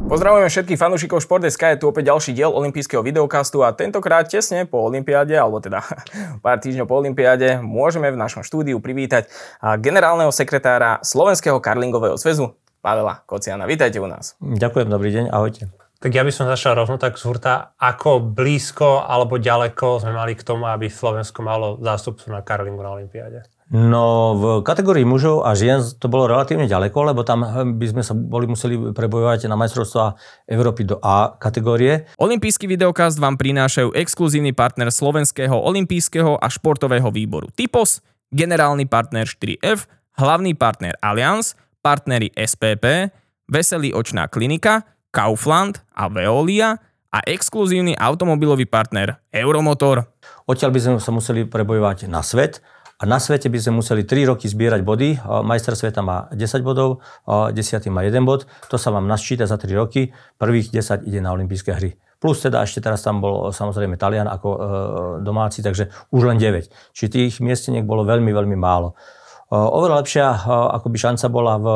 Pozdravujeme všetkých fanúšikov Šport.sk, je tu opäť ďalší diel olympijského videokastu a tentokrát tesne po olympiáde, alebo teda pár týždňov po olympiáde, môžeme v našom štúdiu privítať generálneho sekretára Slovenského karlingového zväzu, Pavela Kociana. Vítajte u nás. Ďakujem, dobrý deň, ahojte. Tak ja by som začal rovno tak z hurta, ako blízko alebo ďaleko sme mali k tomu, aby Slovensko malo zástupcu na karlingu na olympiáde? No v kategórii mužov a žien to bolo relatívne ďaleko, lebo tam by sme sa museli prebojovať na majstrovstvá Európy do A kategórie. Olympijský videokast vám prinášajú exkluzívny partner Slovenského olympijského a športového výboru Typos, generálny partner 4F, hlavný partner Allianz, partneri SPP, Veselý očná klinika, Kaufland a Veolia a exkluzívny automobilový partner Euromotor. Odtiaľ by sme sa museli prebojovať na svet. A na svete by sme museli 3 roky zbierať body. Majster sveta má 10 bodov, 10. má 1 bod. To sa vám nasčíta za 3 roky. Prvých 10 ide na olympijské hry. Plus teda ešte teraz tam bol samozrejme Talian ako domáci, takže už len 9. Čiže tých miesteniek bolo veľmi, veľmi málo. Oveľa lepšia akoby šanca bola v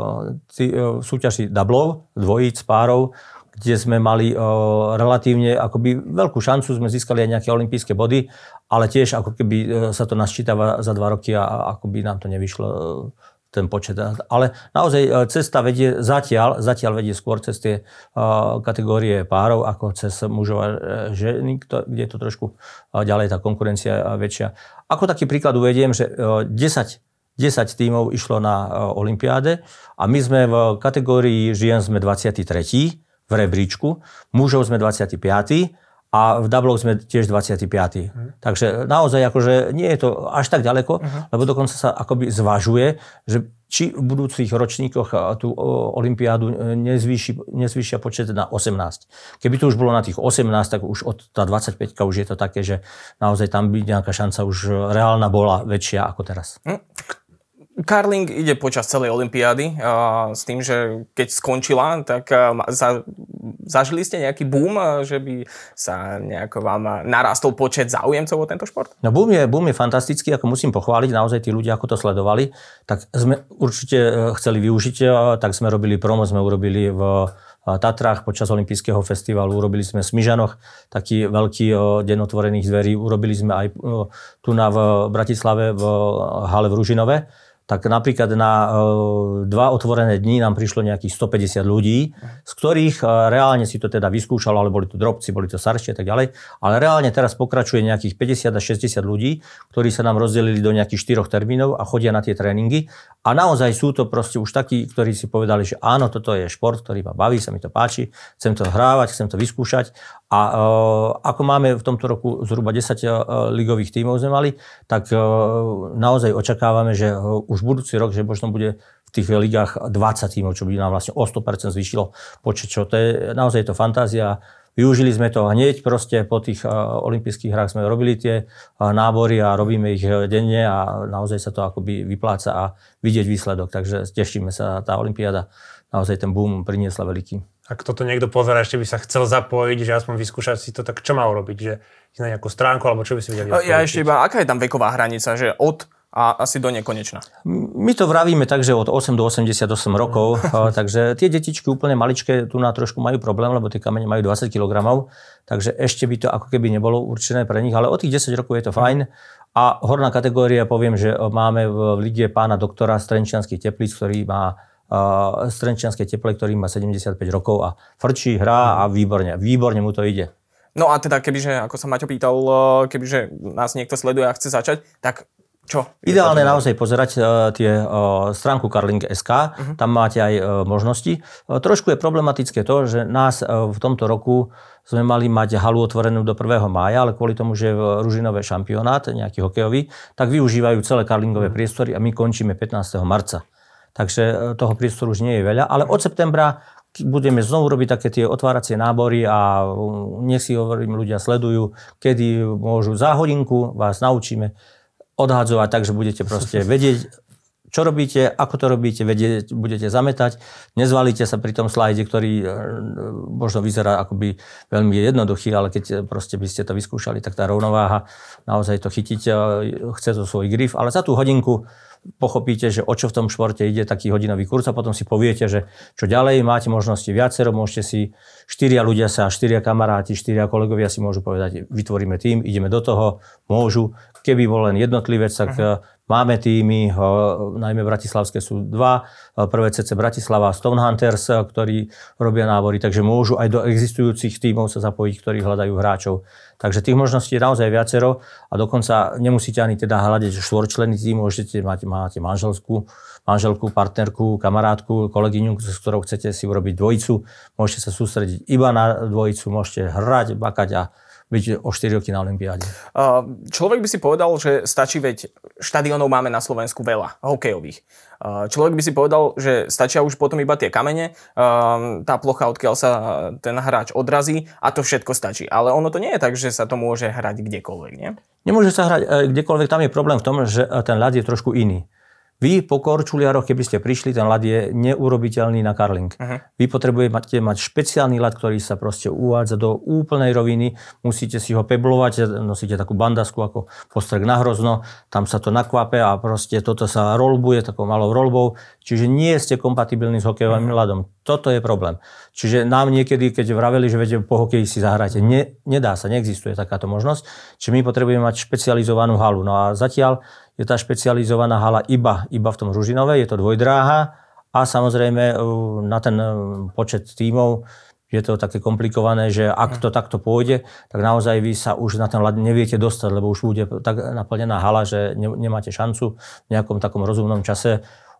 súťaži doublov, dvojíc, párov, kde sme mali relatívne akoby veľkú šancu, sme získali aj nejaké olympijské body, ale tiež ako keby sa to nasčítava za 2 roky a akoby nám to nevyšlo ten počet. Ale naozaj cesta vedie zatiaľ vedie skôr cez tie kategórie párov ako cez mužov a ženy, kde je to trošku ďalej tá konkurencia väčšia. Ako taký príklad uvediem, že 10 tímov išlo na olympiáde a my sme v kategórii žien sme 23. v rebríčku, mužov sme 25. a v double sme tiež 25. Takže naozaj akože nie je to až tak ďaleko, lebo dokonca sa akoby zvažuje, že či v budúcich ročníkoch tú olympiádu nezvýšia počet na 18. Keby to už bolo na tých 18, tak už od tá 25 už je to také, že naozaj tam by nejaká šanca už reálna bola väčšia ako teraz. Karling ide počas celej olympiády s tým, že keď skončila, tak zažili ste nejaký boom, že by sa nejako vám narastol počet záujemcov o tento šport? No boom je fantastický, ako musím pochváliť, naozaj tí ľudia, ako to sledovali, tak sme určite chceli využiť, tak sme robili promo, sme urobili v Tatrách počas olympijského festivalu, urobili sme v Smižanoch taký veľký deň otvorených dverí, urobili sme aj tu v Bratislave v hale v Ružinove. Tak napríklad na 2 otvorené dni nám prišlo nejakých 150 ľudí, z ktorých reálne si to teda vyskúšalo, ale boli to drobci, boli to staršie a tak ďalej. Ale reálne teraz pokračuje nejakých 50 až 60 ľudí, ktorí sa nám rozdelili do nejakých 4 termínov a chodia na tie tréningy. A naozaj sú to proste už takí, ktorí si povedali, že áno, toto je šport, ktorý ma baví, sa mi to páči, chcem to hrávať, chcem to vyskúšať. A ako máme v tomto roku zhruba 10 ligových tímov sme mali, tak naozaj očakávame, že už budúci rok, že možno bude v tých ligách 20 tímov, čo by nám vlastne o 100% zvýšilo počet, čo to je, naozaj je to fantázia. Využili sme to hneď, proste po tých olympijských hrách sme robili tie nábory a robíme ich denne a naozaj sa to akoby vypláca a vidieť výsledok, takže tešíme sa, tá olympiáda naozaj ten boom priniesla veľký. Ak toto niekto pozerá, ešte by sa chcel zapojiť, že aspoň vyskúšať si to, tak čo má urobiť? Že ísť na nejakú stránku, alebo čo by si vedeli? Ja ešte iba, aká je tam veková hranica, že od a asi do nekonečna? My to vravíme tak, že od 8 do 88 rokov, takže tie detičky úplne maličké tu na trošku majú problém, lebo tie kamene majú 20 kg, takže ešte by to ako keby nebolo určené pre nich, ale od tých 10 rokov je to fajn. A horná kategória, poviem, že máme v lige pána doktora z Trenčianskych Teplíc, ktorý má z Trenčianskej Teple, ktorý má 75 rokov a frčí, hrá a výborne mu to ide. No a teda kebyže, ako sa Maťo pýtal, kebyže nás niekto sleduje a chce začať, tak čo? Ideálne naozaj pozerať stránku karling.sk, tam máte aj možnosti. Trošku je problematické to, že nás v tomto roku sme mali mať halu otvorenú do 1. mája, ale kvôli tomu, že je v Ružinové šampionát, nejaký hokejový, tak využívajú celé karlingové priestory a my končíme 15. marca. Takže toho priestoru už nie je veľa, ale od septembra budeme znovu robiť také tie otváracie nábory a nech si hovorím, ľudia sledujú, kedy môžu za hodinku, vás naučíme odhadzovať tak, že budete proste vedieť, čo robíte, ako to robíte, vedieť, budete zametať, nezvalíte sa pri tom slajde, ktorý možno vyzerá akoby veľmi jednoduchý, ale keď proste by ste to vyskúšali, tak tá rovnováha, naozaj to chytiť, chce to svoj grif, ale za tú hodinku pochopíte, že o čo v tom športe ide, taký hodinový kurz a potom si poviete, že čo ďalej, máte možnosti viacero, môžete si 4 ľudia sa, 4 kamaráti, 4 kolegovia si môžu povedať, vytvoríme tým, ideme do toho, môžu. Keby bol len jednotlivec, tak máme týmy, najmä bratislavské sú 2, prvé CC Bratislava, Stone Hunters, ktorí robia nábory, takže môžu aj do existujúcich tímov sa zapojiť, ktorí hľadajú hráčov. Takže tých možností je naozaj viacero a dokonca nemusíte ani teda hľadať štvorčlenný tím, môžete máte manželku, partnerku, kamarátku, kolegyňu, s ktorou chcete si urobiť dvojicu, môžete sa sústrediť iba na dvojicu, môžete hrať, bakať a byť o 4 roky na olympiáde. Človek by si povedal, že stačí, veď štadiónov máme na Slovensku veľa, hokejových. Človek by si povedal, že stačia už potom iba tie kamene, tá plocha, odkiaľ sa ten hráč odrazí a to všetko stačí. Ale ono to nie je tak, že sa to môže hrať kdekoľvek, nie? Nemôže sa hrať kdekoľvek, tam je problém v tom, že ten ľad je trošku iný. Vy po korčuliaroch, keby ste prišli, ten ľad je neurobiteľný na karling. Vy potrebujete mať špeciálny ľad, ktorý sa proste uvádza do úplnej roviny. Musíte si ho peblovať, nosíte takú bandasku ako postrek na hrozno, tam sa to nakvape a proste toto sa rolbuje takou malou rolbou. Čiže nie ste kompatibilní s hokejovým ľadom. Toto je problém. Čiže nám niekedy, keď vraveli, že viete, po hokeji si zahráte, nedá sa, neexistuje takáto možnosť. Čiže my potrebujeme mať špecializovanú halu. No a zatiaľ je tá špecializovaná hala iba v tom Ružinove, je to dvojdráha a samozrejme na ten počet tímov je to také komplikované, že ak to takto pôjde, tak naozaj vy sa už na ten ľad neviete dostať, lebo už bude tak naplnená hala, že nemáte šancu v nejakom takom rozumnom čase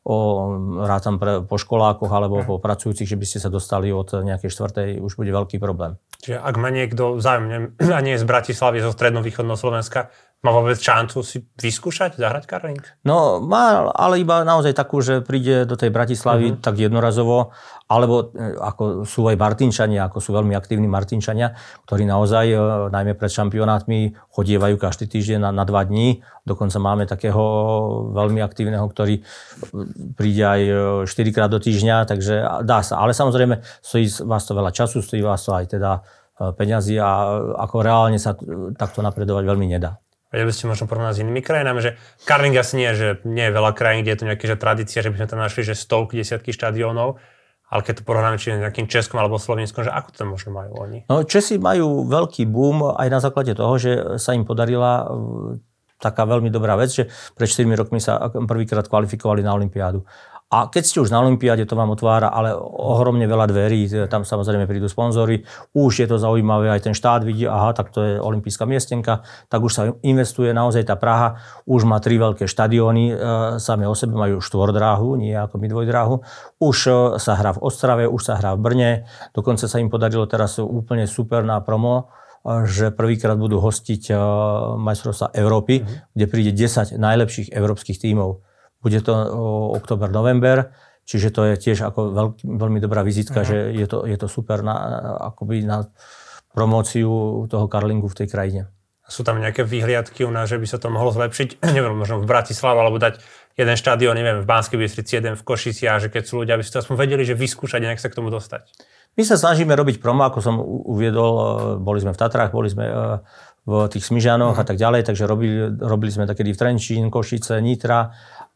rátam po školákoch alebo po pracujúcich, že by ste sa dostali od nejakej štvrtej, už bude veľký problém. Čiže ak má niekto zájom a nie je z Bratislavy, zo stredno-východného Slovenska, má vôbec šancu si vyskúšať, zahrať karling? No má, ale iba naozaj takú, že príde do tej Bratislavy tak jednorazovo, alebo ako sú aj Martinčania, ako sú veľmi aktívni Martinčania, ktorí naozaj, najmä pred šampionátmi, chodievajú každý týždeň na 2 dní. Dokonca máme takého veľmi aktívneho, ktorý príde aj 4-krát do týždňa, takže dá sa. Ale samozrejme, stojí vás to veľa času, stojí vás to aj teda peňazí a ako reálne sa takto napredovať veľmi nedá. Vedeli by ste možno porovnať s inými krajinami, že karling asi nie, že nie je veľa krajín, kde je to nejaká tradícia, že by sme tam našli, že stovky, desiatky štadiónov, ale keď to porovnáme či nejakým Českom alebo Slovenskom, že ako to možno majú oni? No, Česi majú veľký boom aj na základe toho, že sa im podarila taká veľmi dobrá vec, že pred 4 rokmi sa prvýkrát kvalifikovali na olympiádu. A keď ste už na olympiáde, to vám otvára ale ohromne veľa dverí, tam samozrejme prídu sponzory, už je to zaujímavé, aj ten štát vidí, aha, tak to je olympijská miestenka, tak už sa investuje, naozaj tá Praha už má 3 veľké štadióny, same o sebe majú 4-dráhu, nie ako my 2-dráhu, už sa hrá v Ostrave, už sa hrá v Brne, dokonca sa im podarilo teraz úplne super na promo, že prvýkrát budú hostiť majstrovstvá Európy, kde príde 10 najlepších európskych tímov. Bude to október, november, čiže to je tiež ako veľmi dobrá vizitka, že je to super akoby na promóciu toho karlingu v tej krajine. Sú tam nejaké vyhliadky u nás, že by sa to mohlo zlepšiť? Neviem, možno v Bratislave, alebo dať jeden štadión, neviem, v Banskej Bystrici, jeden v Košici a že keď sú ľudia, aby si to aspoň vedeli, že vyskúšať a nejak sa k tomu dostať. My sa snažíme robiť promo, ako som uviedol, boli sme v Tatrách, boli sme v tých Smižanoch a tak ďalej, takže robili sme takedy v Trenčín, Košice, Nitra,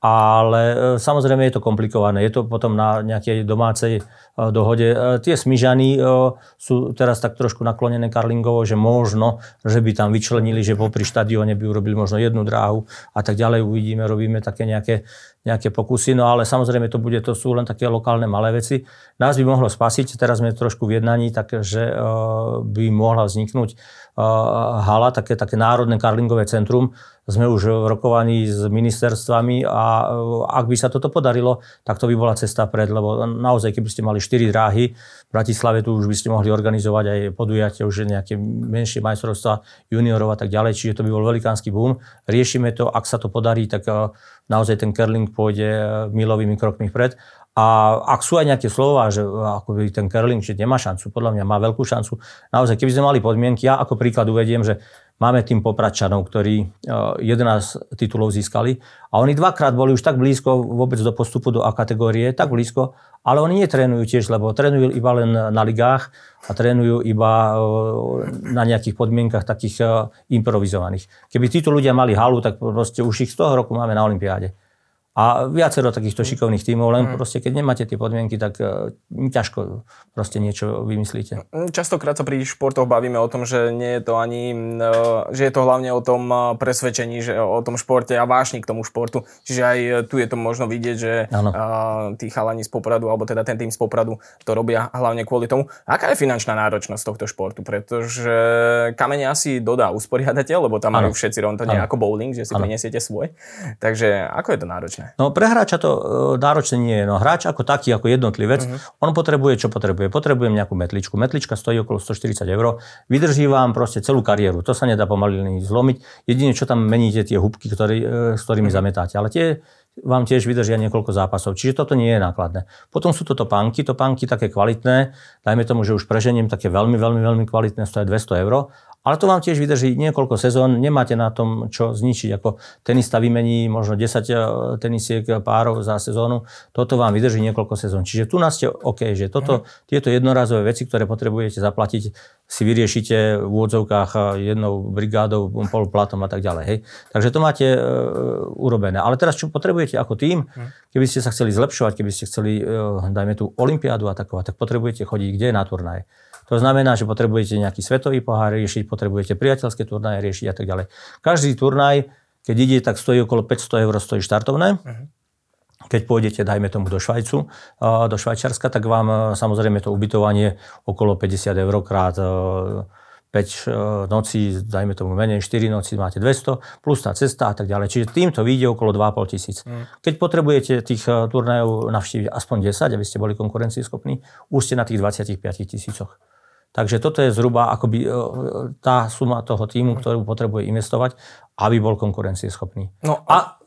ale samozrejme je to komplikované, je to potom na nejakej domácej dohode. Tie Smižany sú teraz tak trošku naklonené karlingovo, že možno, že by tam vyčlenili, že popri štadióne by urobili možno 1 dráhu a tak ďalej, uvidíme, robíme také nejaké pokusy, no ale samozrejme to sú len také lokálne malé veci. Nás by mohlo spasiť, teraz sme trošku v jednaní, takže by mohla vzniknúť hala, také národné karlingové centrum. Sme už v rokovaní s ministerstvami a ak by sa toto podarilo, tak to by bola cesta pred, lebo naozaj, keby ste mali 4 dráhy, v Bratislave tu už by ste mohli organizovať aj podujatie, už nejaké menšie majstrovstvá juniorov a tak ďalej, čiže to by bol velikánsky boom. Riešime to, ak sa to podarí, tak naozaj ten curling pôjde milovými krokmi vpred. A ak sú aj nejaké slová, že akoby ten curling že nemá šancu, podľa mňa má veľkú šancu. Naozaj, keby sme mali podmienky, ja ako príklad uvediem, že máme tým Popradčanov, ktorí 11 titulov získali a oni 2-krát boli už tak blízko vôbec do postupu do A kategórie, tak blízko, ale oni netrénujú tiež, lebo trénujú iba len na ligách a trénujú iba na nejakých podmienkach takých improvizovaných. Keby títo ľudia mali halu, tak proste už ich z toho roku máme na olympiáde. A viacero takýchto šikovných tímov, len proste keď nemáte tie podmienky, tak ťažko proste niečo vymyslíte. Častokrát sa pri športoch bavíme o tom, že nie je to ani, že je to hlavne o tom presvedčení, že o tom športe a vášni k tomu športu. Čiže aj tu je to možno vidieť, že tí chalani z Popradu, alebo teda ten tým z Popradu to robia hlavne kvôli tomu. Aká je finančná náročnosť tohto športu? Pretože kamene asi dodá usporiadateľ, lebo tam majú všetci rovno, to nie ako bowling, že si prinesiete svoj. Takže ako je to náročné? No pre hráča to náročné nie je. No hráč ako taký, ako jednotlivec, on potrebuje, čo potrebuje. Potrebujem nejakú metličku. Metlička stojí okolo 140 €. Vydrží vám proste celú kariéru. To sa nedá pomaly zlomiť. Jedine, čo tam meníte, tie húbky, s ktorými zametáte. Ale tie vám tiež vydržia niekoľko zápasov. Čiže toto nie je nákladné. Potom sú to topánky také kvalitné. Dajme tomu, že už preženiem také veľmi, veľmi, veľmi kvalitné, stojí 200 €. Ale to vám tiež vydrží niekoľko sezón, nemáte na tom čo zničiť, ako tenista vymení možno 10 tenisiek párov za sezónu, toto vám vydrží niekoľko sezón. Čiže tu nás ste OK, že tieto jednorazové veci, ktoré potrebujete zaplatiť, si vyriešite v úvodzovkách jednou brigádou, polplatom a tak ďalej. Hej. Takže to máte urobené. Ale teraz čo potrebujete ako tím, keby ste sa chceli zlepšovať, keby ste chceli, dajme tú olympiádu atakovať, tak potrebujete chodiť kde na turnaje. To znamená, že potrebujete nejaký svetový pohár riešiť, potrebujete priateľské turnaje riešiť a tak ďalej. Každý turnaj, keď ide, tak stojí okolo 500 € stojí štartovné. Keď pôjdete, dajme tomu do Švajcu, do Švajčiarska, tak vám samozrejme to ubytovanie okolo 50 € krát 5 nocí, dajme tomu menej, 4 noci máte 200, plus tá cesta a tak ďalej. Čiže týmto vyjde okolo 2 500. Keď potrebujete tých turnajov navštíviť aspoň 10, aby ste boli konkurencieschopní, už ste na tých 25 000. Takže toto je zhruba akoby tá suma toho tímu, ktorú potrebuje investovať, aby bol konkurencieschopný. No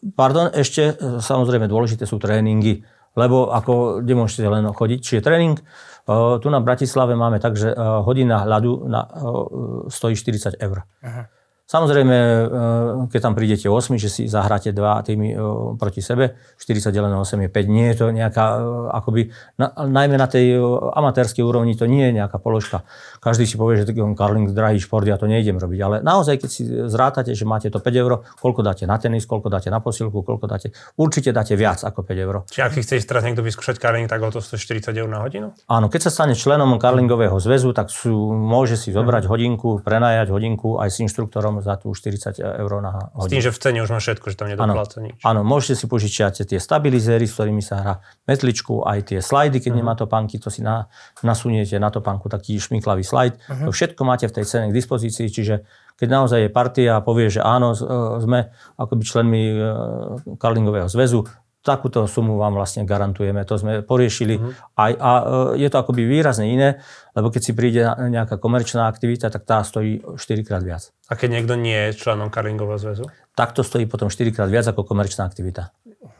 ešte samozrejme dôležité sú tréningy, lebo ako nemôžete len chodiť. Čiže tréning, tu na Bratislave máme tak, že hodina ľadu stojí 40 €. Samozrejme, keď tam prídete 8, že si zahráte 2 týmy proti sebe, 40 × 8 je 5. Nie je to nejaká, akoby, najmä na tej amatérskej úrovni, to nie je nejaká položka. Každý si povie, že curling drahý šport, ja to nejdem robiť. Ale naozaj, keď si zrátate, že máte to 5 €, koľko dáte na tenis, koľko dáte na posilku, koľko dáte, určite dáte viac ako 5 €. Čiže ak si chceš teraz niekto vyskúšať curling, tak ho to 140 € na hodinu? Áno, keď sa stane členom curlingového zväzu, tak môže si zobrať hodinku, prenajať hodinku aj s inštruktorom za tú 40 € na hodinu. S tým, že v cene už má všetko, že tam nedopláca nič. Áno, môžete si požičiať tie stabilizéry, s ktorými sa hrá metličku, aj tie slajdy, keď nemá topánky, to si nasuniete na topánku taký šmiklavý slajd. To všetko máte v tej cene k dispozícii, čiže keď naozaj je partia a povie, že áno, sme akoby členmi curlingového zväzu, takúto sumu vám vlastne garantujeme. To sme poriešili a je to akoby výrazne iné, lebo keď si príde nejaká komerčná aktivita, tak tá stojí 4-krát viac. A keď niekto nie je členom curlingového zväzu? Tak to stojí potom 4-krát viac ako komerčná aktivita.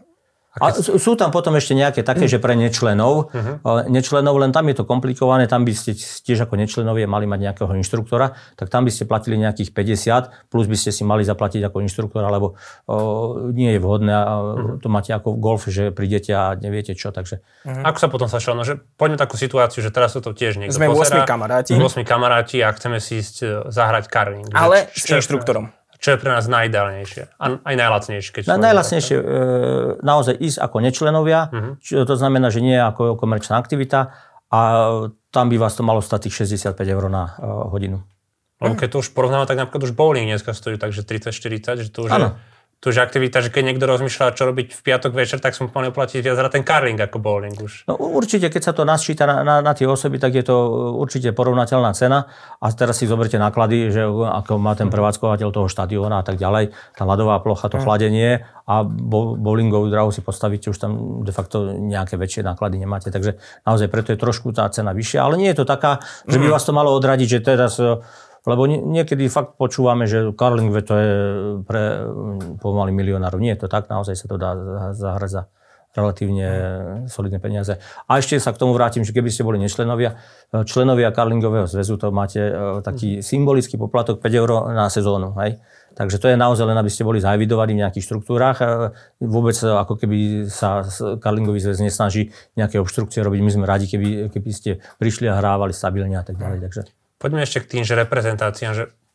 A sú tam potom ešte nejaké také, že pre nečlenov, len tam je to komplikované, tam by ste tiež ako nečlenovie mali mať nejakého inštruktora, tak tam by ste platili nejakých 50, plus by ste si mali zaplatiť ako inštruktora, lebo nie je vhodné, to máte ako golf, že prídete a neviete čo, takže... Ako sa potom sa šlo? No, že poďme takú situáciu, že teraz to tiež niekto sme 8 kamaráti. 8 kamaráti a chceme si ísť zahrať curling. Ale s inštruktorom. Čo je pre nás najideálnejšie? A aj najlacnejšie? Najlacnejšie naozaj ísť ako nečlenovia, to znamená, že nie ako komerčná aktivita a tam by vás to malo stať tých 65 € na hodinu. Lebo keď to už porovnáme, tak napríklad už bowling dneska stojí, takže 30-40, že to už je... Tu už aktivita, že keď niekto rozmýšľa, čo robiť v piatok večer, tak som mohol platiť viac za ten curling ako bowling už. No určite, keď sa to nasčíta na tie osoby, tak je to určite porovnateľná cena. A teraz si zoberte náklady, že ako má ten prevádzkovateľ toho štadióna a tak ďalej, tá ľadová plocha, to chladenie a bowlingovú drahu si postavíte, už tam de facto nejaké väčšie náklady nemáte. Takže naozaj preto je trošku tá cena vyššia. Ale nie je to taká, že by vás to malo odradiť, že teraz... Lebo niekedy fakt počúvame, že curling to je pre pomaly milionárov. Nie je to tak, naozaj sa to dá zahrať za relatívne solidné peniaze. A ešte sa k tomu vrátim, že keby ste boli nečlenovia, členovia curlingového zväzu, to máte taký symbolický poplatok 5 € na sezónu. Hej? Takže to je naozaj len, aby ste boli zaevidovaní v nejakých štruktúrách. Vôbec ako keby sa curlingový zväz nesnaží nejaké obštrukcie robiť. My sme radi, keby ste prišli a hrávali stabilne a tak ďalej. Takže... Poďme ešte k tým, že reprezentáciám, že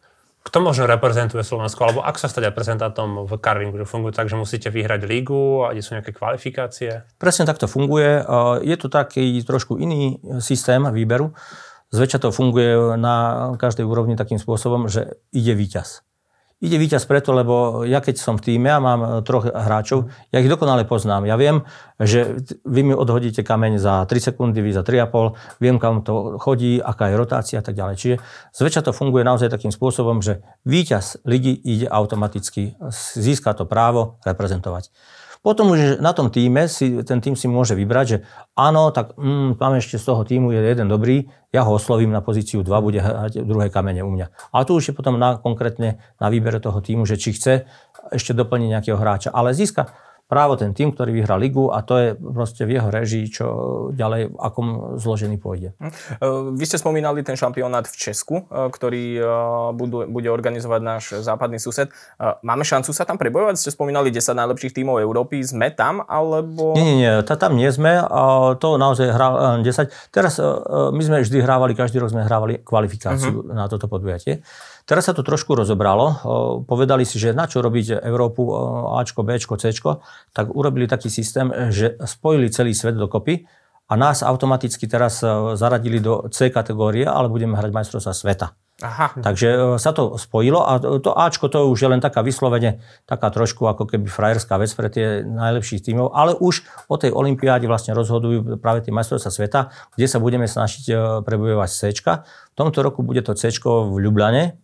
Kto možno reprezentuje Slovensko, alebo ako sa stať reprezentantom v curlingu? Že funguje tak, že musíte vyhrať lígu a kde sú nejaké kvalifikácie? Presne tak to funguje. Je to taký trošku iný systém výberu. Zväčša to funguje na každej úrovni takým spôsobom, že ide víťaz. Ide víťaz preto, lebo ja keď som v tíme a mám 3 hráčov, ja ich dokonale poznám. Ja viem, že vy mi odhodíte kameň za 3 sekundy, vy za 3,5, viem, kam to chodí, aká je rotácia a tak ďalej. Čiže zväčša to funguje naozaj takým spôsobom, že víťaz ligy ide automaticky, získa to právo reprezentovať. Potom už na tom týme ten tým si môže vybrať, že áno, tak máme ešte z toho týmu je jeden dobrý, ja ho oslovím na pozíciu 2, bude hrať druhé kamene u mňa. Ale tu už je potom konkrétne na výbere toho týmu, že či chce ešte doplniť nejakého hráča. Ale získa právo ten tým, ktorý vyhrá ligu a to je proste v jeho režii, čo ďalej, v akom zložení pôjde. Vy ste spomínali ten šampionát v Česku, ktorý bude organizovať náš západný sused. Máme šancu sa tam prebojovať? Ste spomínali 10 najlepších tímov Európy. Sme tam, alebo... Nie, tam nie sme. To naozaj hrá 10. Teraz my sme vždy hrávali, každý rok sme hrávali kvalifikáciu na toto podujatie. Teraz sa to trošku rozobralo. Povedali si, že na čo robiť Európu Ačko, Bčko, Cčko, tak urobili taký systém, že spojili celý svet dokopy a nás automaticky teraz zaradili do C kategórie, ale budeme hrať majstrovstvá sveta. Aha. Takže sa to spojilo a to Ačko to už je len taká vyslovene, taká trošku ako keby frajerská vec pre tie najlepších tímov, ale už o tej olympiáde vlastne rozhodujú práve tie majstrovstvá sveta, kde sa budeme snažiť prebojovať Cčka. V tomto roku bude to Cčko v Ljubljane.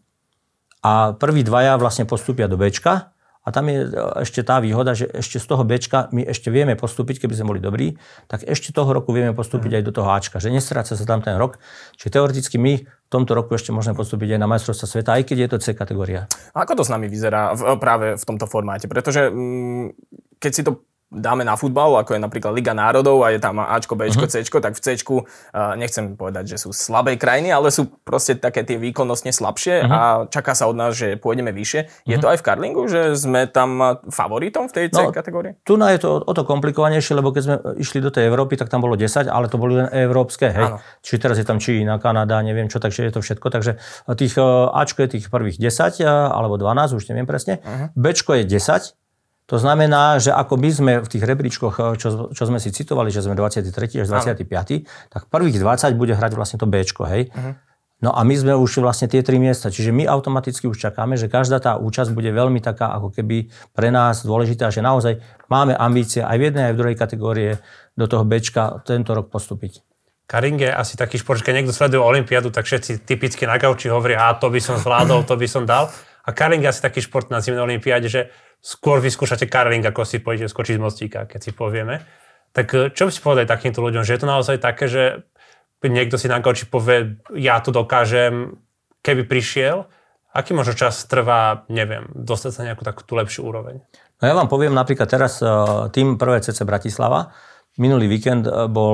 A prví 2 vlastne postúpia do Bčka a tam je ešte tá výhoda, že ešte z toho Bčka my ešte vieme postúpiť, keby sme boli dobrí, tak ešte toho roku vieme postúpiť aj do toho Ačka, že nestráca sa tam ten rok. Čiže teoreticky my v tomto roku ešte môžeme postúpiť aj na majstrovstvá sveta, aj keď je to C kategória. A ako to s nami vyzerá práve v tomto formáte? Pretože keď si to dáme na futbal, ako je napríklad Liga národov a je tam Ačko, Bčko, Cčko, tak v Cčku nechcem povedať, že sú slabé krajiny, ale sú proste také tie výkonnostne slabšie a čaká sa od nás, že pôjdeme vyššie. Je to aj v curlingu, že sme tam favoritom v tej C kategórii? Tu je to o to komplikovanejšie, lebo keď sme išli do tej Európy, tak tam bolo 10, ale to boli len európske, hej. Čiže teraz je tam Čína, Kanada, neviem čo, takže je to všetko. Takže tých Ačko je tých prvých 10 alebo 12, už neviem presne. Bčko je 10. To znamená, že ako my sme v tých rebríčkoch, čo sme si citovali, že sme 23. až 25., tak prvých 20 bude hrať vlastne to Bčko, hej. No a my sme už vlastne tie 3 miesta, čiže my automaticky už čakáme, že každá tá účasť bude veľmi taká ako keby pre nás dôležitá, že naozaj máme ambície aj v jednej, aj v druhej kategórie do toho Bčka tento rok postúpiť. Curling je asi taký šport, že keď niekto sleduje olympiádu, tak všetci typicky na gauči hovoria, to by som zvládol, to by som dal. A curling je asi taký šport na zimnej olympiáde, že skôr vyskúšate curling, ako si pôjdete skočiť z mostíka, keď si povieme. Tak čo by si povedali takýmto ľuďom, že je to naozaj také, že niekto si na gauči povie, ja to dokážem, keby prišiel, aký možno čas trvá, neviem, dostať sa nejakú takú tú lepšiu úroveň? No ja vám poviem napríklad teraz tým 1. Bratislava. Minulý víkend bol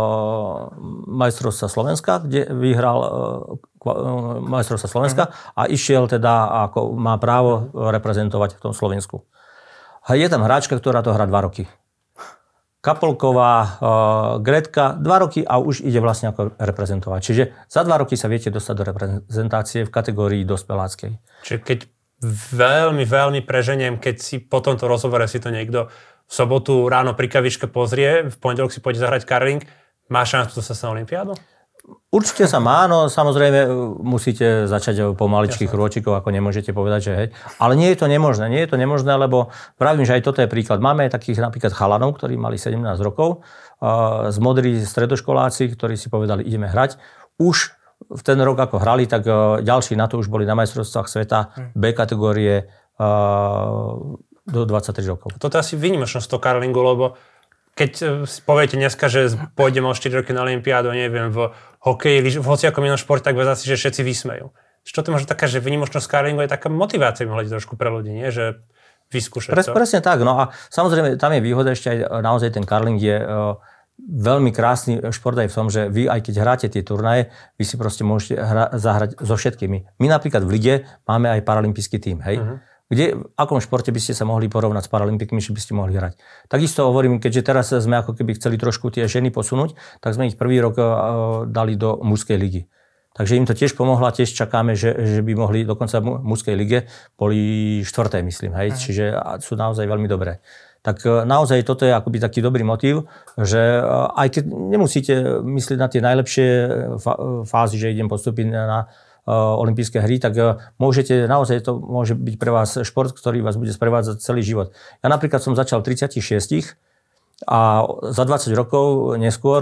majstrovstvá Slovenska, kde vyhral majstrovstvá Slovenska a išiel teda, ako má právo reprezentovať v tom Slovensku. A je tam hráčka, ktorá to hrá 2 roky. Kapolková, Gretka, 2 roky a už ide vlastne ako reprezentovať. Čiže za 2 roky sa viete dostať do reprezentácie v kategórii dospeláckej. Čiže keď veľmi preženiem, keď si po tomto rozhovore si to niekto v sobotu ráno pri kavičke pozrie, v pondelok si pôjde zahrať curling, má šancu dostať sa na olympiádu? Určite sa má, no samozrejme musíte začať pomaličkých krôčikov, ako nemôžete povedať, že hej. Ale nie je to nemožné, lebo pravím, že aj toto je príklad. Máme takých napríklad chalanov, ktorí mali 17 rokov, z modrí stredoškoláci, ktorí si povedali, ideme hrať. Už v ten rok, ako hrali, tak ďalší na to už boli na majstrovstvách sveta B kategórie do 23 rokov. Toto je asi výnimočnosť toho curlingu, lebo keď poviete dneska, že pôjdeme o 4 roky na olympiádu, neviem, v hokeji, v hociakom inom športe, tak vás asi, že všetci vysmejú. Čo to možno taká, že výnimočnosť curlingu je taká motivácia hľadiť trošku pre ľudí, nie? Že vyskúšať to. Presne tak, no a samozrejme tam je výhoda ešte aj naozaj ten curling je veľmi krásny šport aj v tom, že vy aj keď hráte tie turnaje, vy si proste môžete zahrať so všetkými. My napríklad v lige máme aj paralympijský tím, hej? Kde, v akom športe by ste sa mohli porovnať s paralympikmi, že by ste mohli hrať. Takisto hovorím, keďže teraz sme ako keby chceli trošku tie ženy posunúť, tak sme ich prvý rok dali do mužskej ligy. Takže im to tiež pomohlo a tiež čakáme, že by mohli dokonca v mužskej lige boli 4. myslím, hej, čiže sú naozaj veľmi dobré. Tak naozaj toto je akoby taký dobrý motív, že aj keď nemusíte myslieť na tie najlepšie fázy, že idem postúpiť na olympijské hry, tak môžete, naozaj to môže byť pre vás šport, ktorý vás bude sprevádzať celý život. Ja napríklad som začal v 36 a za 20 rokov neskôr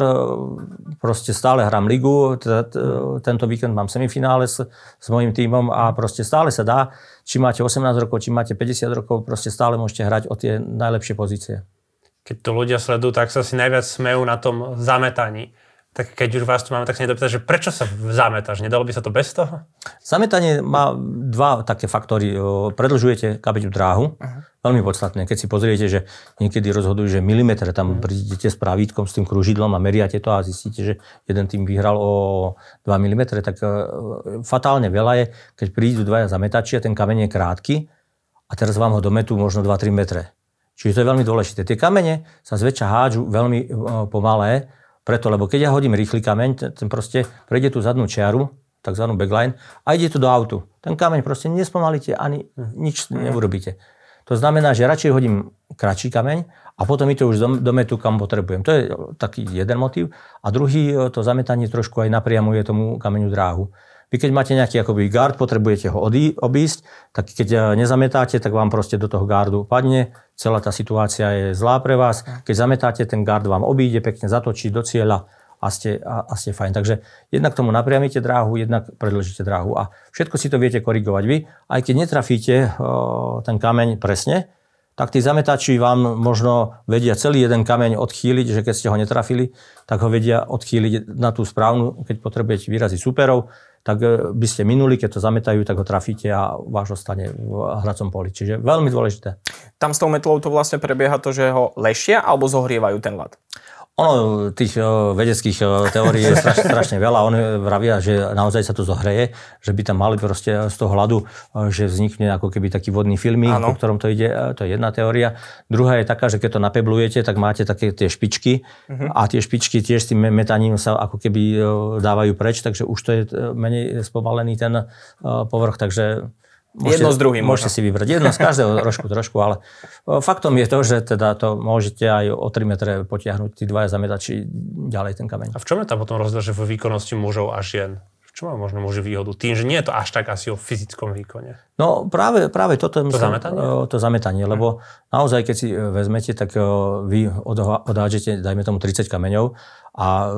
proste stále hrám ligu, tento víkend mám semifinále s mojím tímom a proste stále sa dá, či máte 18 rokov, či máte 50 rokov, proste stále môžete hrať o tie najlepšie pozície. Keď to ľudia sledujú, tak sa si najviac smejú na tom zametaní. Tak keď už vás tu máme, tak sa nedopýtať, že prečo sa zametáš? Nedalo by sa to bez toho? Zametanie má dva také faktory. Predĺžujete kameňovú dráhu, veľmi podstatné. Keď si pozriete, že niekedy rozhodujú, že milimetre, tam prídete s pravítkom, s tým kružidlom a meriate to a zistíte, že jeden tým vyhral o 2 mm, tak fatálne veľa je, keď prídu dvaja zametači a ten kameň je krátky a teraz vám ho dometú možno 2-3 metre. Čiže to je veľmi dôležité. Tie kamene sa zväčša hádžu veľmi pomalé, preto, lebo keď ja hodím rýchly kameň, ten proste prejde tú zadnú čiaru, takzvanú backline, a ide to do autu. Ten kameň proste nespomalíte, ani nič neurobíte. To znamená, že radšej hodím kratší kameň a potom mi to už dometú, kam potrebujem. To je taký jeden motív. A druhý, to zametanie trošku aj napriamuje tomu kameňu dráhu. Vy keď máte nejaký akoby gard, potrebujete ho obísť, tak keď nezametáte, tak vám proste do toho gardu padne. Celá tá situácia je zlá pre vás. Keď zametáte, ten gard vám obíde, pekne zatočí do cieľa a ste fajn. Takže jednak tomu napriamite dráhu, jednak predĺžite dráhu a všetko si to viete korigovať vy. Aj keď netrafíte ten kameň presne, tak tí zametáči vám možno vedia celý jeden kameň odchýliť, že keď ste ho netrafili, tak ho vedia odchýliť na tú správnu, keď potrebujete vyraziť súperov, tak by ste minuli, keď to zametajú, tak ho trafíte a váš ostane v hracom poli. Čiže veľmi dôležité. Tam s tou metlou to vlastne prebieha to, že ho lešia alebo zohrievajú ten ľad? Ono, tých vedeckých teórií je strašne veľa. Oni vravia, že naozaj sa to zohreje, že by tam mali proste z toho ľadu, že vznikne ako keby taký vodný filmík, po ktorom to ide. To je jedna teória. Druhá je taká, že keď to napeblujete, tak máte také tie špičky a tie špičky tiež s tým metaním sa ako keby dávajú preč, takže už to je menej spomalený ten povrch, takže jedno s druhým. Môžete si vybrať jedno z každého trošku, ale faktom je to, že teda to môžete aj o 3 metre potiahnuť tí dvaja zametači ďalej ten kameň. A v čom je tam potom rozdiel, že vo výkonnosti mužov a žien? V čom má možno muži výhodu? Tým, že nie je to až tak asi o fyzickom výkone. No práve toto je to zametanie, lebo naozaj keď si vezmete, tak vy odhádžete, dajme tomu 30 kameňov a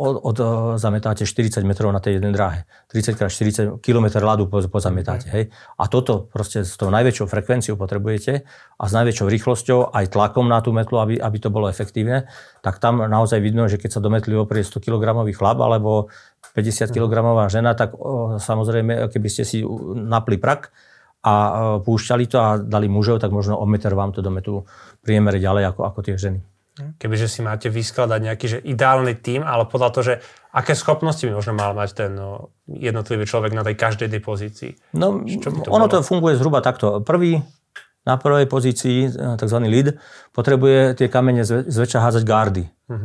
zametáte 40 metrov na tej jednej dráhe. 30x40 km ľadu pozametáte. Hej? A toto proste s tou najväčšou frekvenciou potrebujete a s najväčšou rýchlosťou aj tlakom na tú metlu, aby to bolo efektívne, tak tam naozaj vidno, že keď sa do metly oprie 100 kg chlap alebo 50 kg žena, tak samozrejme, keby ste si napli prak a púšťali to a dali mužov, tak možno o meter vám to dometú priemere ďalej ako tie ženy. Kebyže si máte vyskladať nejaký že ideálny tím, ale podľa toho, že aké schopnosti by možno mal mať ten jednotlivý človek na tej každej pozícii? No, ono to funguje zhruba takto. Na prvej pozícii, tzv. Lead, potrebuje tie kamene zväčša hádzať gardy.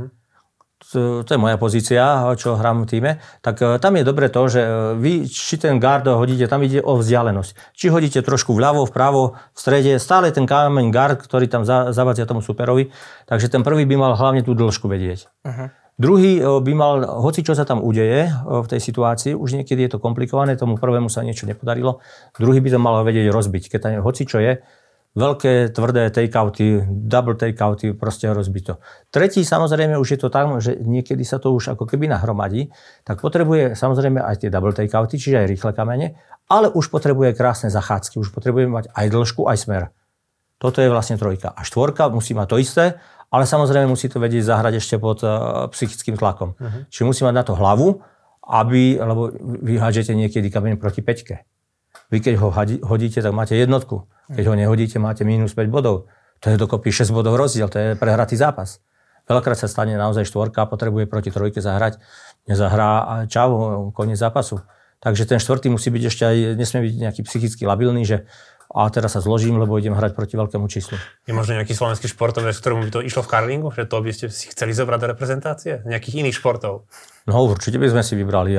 To je moja pozícia, čo hrám v týme, tak tam je dobre to, že vy, či ten guard hodíte, tam ide o vzdialenosť. Či hodíte trošku vľavo, vpravo, v strede, stále ten kameň guard, ktorý tam zavadzia tomu superovi, takže ten prvý by mal hlavne tú dĺžku vedieť. Druhý by mal, hoci čo sa tam udeje v tej situácii, už niekedy je to komplikované, tomu prvému sa niečo nepodarilo, druhý by to mal vedieť rozbiť, keď tam hoci čo je, veľké, tvrdé takeouty, double takeouty, proste rozbiť to. Tretí, samozrejme, už je to tam, že niekedy sa to už ako keby nahromadí, tak potrebuje samozrejme aj tie double takeouty, čiže aj rýchle kamene, ale už potrebuje krásne zachádzky, už potrebuje mať aj dĺžku, aj smer. Toto je vlastne trojka. A štvorka musí mať to isté, ale samozrejme musí to vedieť zahrať ešte pod psychickým tlakom. Čiže musí mať na to hlavu, lebo vy hádžete niekedy kameň proti 5. Vy keď ho hodíte, tak máte jednotku. Keď ho nehodíte, máte minus 5 bodov. To je dokopy 6 bodov rozdiel, to je prehratý zápas. Veľakrát sa stane naozaj štvorka, potrebuje proti trojke zahrať, nezahrá a čau, koniec zápasu. Takže ten štvrtý musí byť ešte aj, nesmie byť nejaký psychicky labilný, že a teraz sa zložím, lebo idem hrať proti veľkému číslu. Je možno nejaký slovenský športovec, ktorému by to išlo v curlingu? Že to by ste si chceli zobrať do reprezentácie? Nejakých iných športov? No určite by sme si vybrali.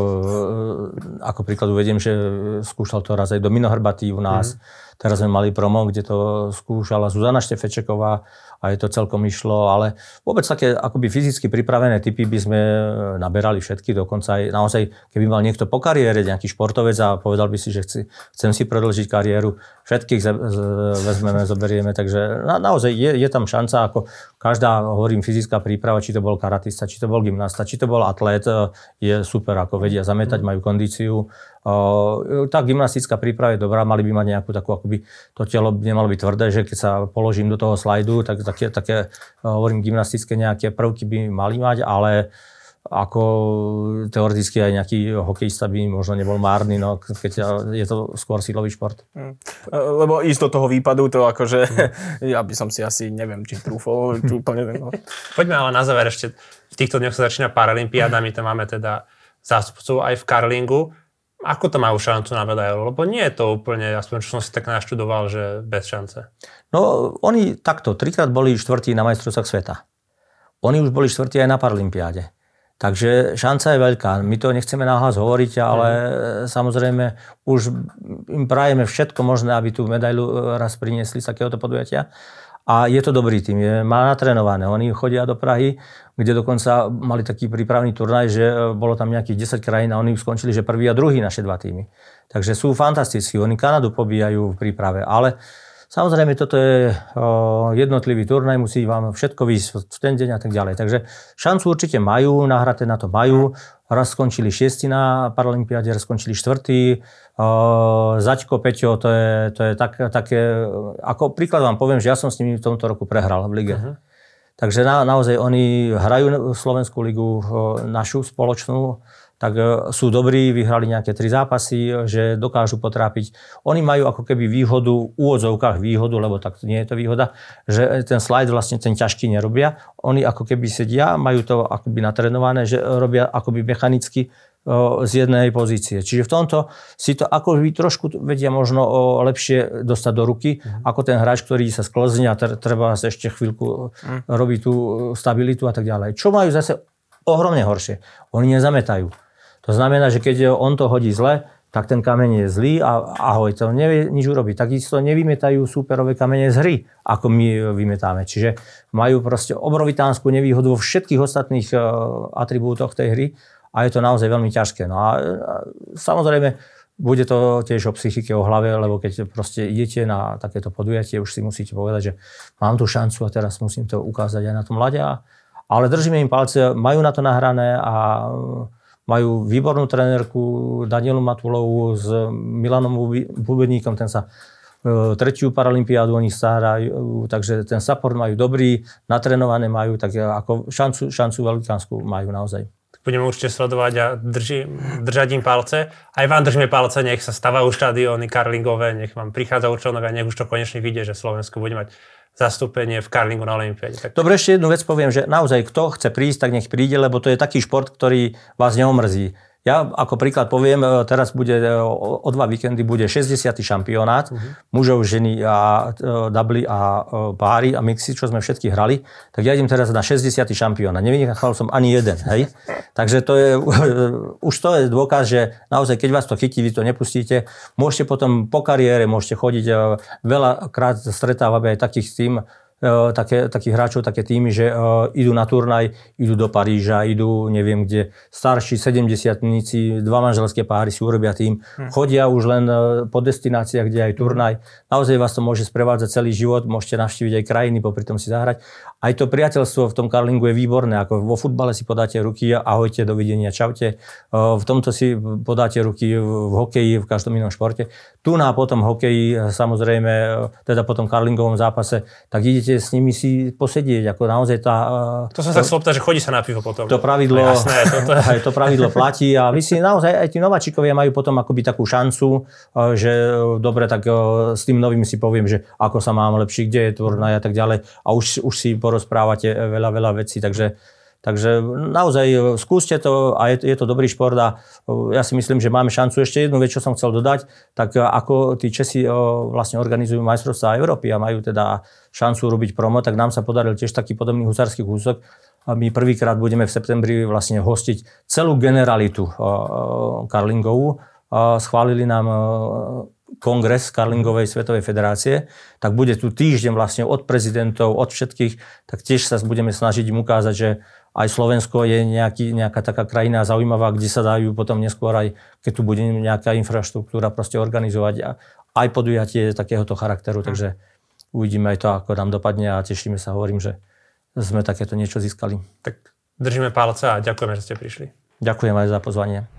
Ako príklad uvediem, že skúšal to raz aj Domino Hrbatý u nás. Teraz sme mali promo, kde to skúšala Zuzana Štefečeková a je to celkom išlo, ale vôbec také akoby fyzicky pripravené typy by sme naberali všetky, dokonca aj naozaj, keby mal niekto po kariére, nejaký športovec a povedal by si, že chcem si predĺžiť kariéru, všetkých vezmeme, zoberieme, takže naozaj je tam šanca, ako každá, hovorím, fyzická príprava, či to bol karatista, či to bol gymnasta, či to bol atlét, je super, ako vedia zametať, majú kondíciu. Tá gymnastická príprava je dobrá, mali by mať nejakú takú, akoby to telo by nemalo byť tvrdé, že keď sa položím do toho slajdu, tak také hovorím, gymnastické nejaké prvky by mali mať, ale ako teoreticky aj nejaký hokejista by možno nebol márny, no keď je to skôr silový šport. Lebo ísť do toho výpadu, to akože ja by som si asi, neviem, či trúfol, či úplne... No. Poďme ale na záver ešte, v týchto dňoch sa začína Paralympiáda, my tam máme teda zástupcov aj v curlingu. Ako to majú šancu na medailu? Lebo nie je to úplne, aspoň čo som si tak naštudoval, že bez šance. No, oni takto, 3-krát boli štvrtí na majstrovstvách sveta. Oni už boli štvrtí aj na Paralympiáde. Takže šanca je veľká. My to nechceme nahlas hovoriť, ale samozrejme už im prajeme všetko možné, aby tú medailu raz priniesli z takéhoto podujatia. A je to dobrý tým, má natrénované. Oni chodia do Prahy, kde dokonca mali taký prípravný turnaj, že bolo tam nejakých 10 krajín a oni skončili, že prvý a druhý naše dva týmy. Takže sú fantastickí. Oni Kanadu pobíjajú v príprave, ale samozrejme toto je jednotlivý turnaj, musí vám všetko výjsť v ten deň a tak ďalej. Takže šancu určite majú, nahraté na to majú. Raz skončili 6. na Paralympiáde, raz skončili 4. Zaďko, Peťo, to je také, ako príklad vám poviem, že ja som s nimi v tomto roku prehral v lige. Takže naozaj oni hrajú Slovenskú ligu, našu spoločnú, tak sú dobrí, vyhrali nejaké 3 zápasy, že dokážu potrápiť. Oni majú ako keby výhodu, v úvodzovkách výhodu, lebo tak nie je to výhoda, že ten slajd vlastne ten ťažký nerobia. Oni ako keby sedia, majú to akoby natrénované, že robia akoby mechanicky z jednej pozície. Čiže v tomto si to ako by trošku vedia možno lepšie dostať do ruky, ako ten hráč, ktorý sa sklzne a treba ešte chvíľku robiť tú stabilitu a tak ďalej. Čo majú zase ohromne horšie? Oni nezametajú. To znamená, že keď on to hodí zle, tak ten kameň je zlý a ahoj, to nevie nič urobiť. Takisto nevymetajú súperové kamene z hry, ako my vymetáme. Čiže majú proste obrovitánsku nevýhodu vo všetkých ostatných atribútoch tej hry a je to naozaj veľmi ťažké. No a samozrejme, bude to tiež o psychike, o hlave, lebo keď proste idete na takéto podujatie, už si musíte povedať, že mám tú šancu a teraz musím to ukázať aj na tom ľade. Ale držíme im palce, majú na to nahrané a majú výbornú trenérku Danielu Matulovú s Milanom Bubeníkom, ten sa tretiu Paralympiádu oni stárajú, takže ten support majú dobrý, natrénované majú, tak ako šancu veľkánsku majú naozaj. Budeme určite sledovať a držať im palce. Aj vám držíme palce, nech sa stavajú štadióny curlingové, nech vám prichádza účelnovia, nech už to konečne vidie, že Slovensko bude mať zastúpenie v curlingu na Olympiáde. Tak... Dobre, ešte jednu vec poviem, že naozaj kto chce prísť, tak nech príde, lebo to je taký šport, ktorý vás neomrzí. Ja ako príklad poviem, teraz bude o 2 víkendy bude 60. šampionát mužov, ženy a dubly a páry a mixy, čo sme všetky hrali. Tak ja idem teraz na 60. šampionát. Nevynechal som ani jeden, hej. Takže to je, už to je dôkaz, že naozaj, keď vás to chytí, vy to nepustíte. Môžete potom po kariére, môžete chodiť, veľakrát stretávame aj takých tým, takých hráčov, také týmy, že idú na turnaj, idú do Paríža, idú neviem kde, starší 70-tníci, 2 manželské páry si urobia tým, chodia už len po destináciách, kde aj turnaj. Naozaj vás to môže sprevádzať celý život, môžete navštíviť aj krajiny, popri tom si zahrať. Aj to priateľstvo v tom curlingu je výborné, ako vo futbale si podáte ruky, ahojte, dovidenia, čaute. V tomto si podáte ruky v hokeji, v každom inom športe. Tu na potom hokeji, samozrejme, teda po tom curlingovom zápase, tak idete s nimi si posedieť, ako naozaj tá... To som sa chcel opýtať, že chodí sa na pivo potom. To pravidlo, jasné, aj to pravidlo platí a vy si naozaj, aj tí nováčikovia majú potom akoby takú šancu, že dobre, tak s tým novým si poviem, že ako sa mám lepší, kde je turnaj a tak ďalej a už si porozprávate veľa vecí, takže Takže naozaj skúste to a je to dobrý šport a ja si myslím, že máme šancu. Ešte jednu vec, čo som chcel dodať, tak ako tí Česi vlastne organizujú majstrovstvá Európy a majú teda šancu robiť promo, tak nám sa podaril tiež taký podobný husarský kúsok. A my prvýkrát budeme v septembri vlastne hostiť celú generalitu karlingovú. Schválili nám kongres Karlingovej svetovej federácie, tak bude tu týždeň vlastne od prezidentov, od všetkých, tak tiež sa budeme snažiť im ukázať, že aj Slovensko je nejaká taká krajina zaujímavá, kde sa dajú potom neskôr aj, keď tu bude nejaká infraštruktúra proste organizovať aj podujatie takéhoto charakteru, takže uvidíme aj to, ako nám dopadne a tešíme sa, hovorím, že sme takéto niečo získali. Tak držíme palce a ďakujeme, že ste prišli. Ďakujem aj za pozvanie.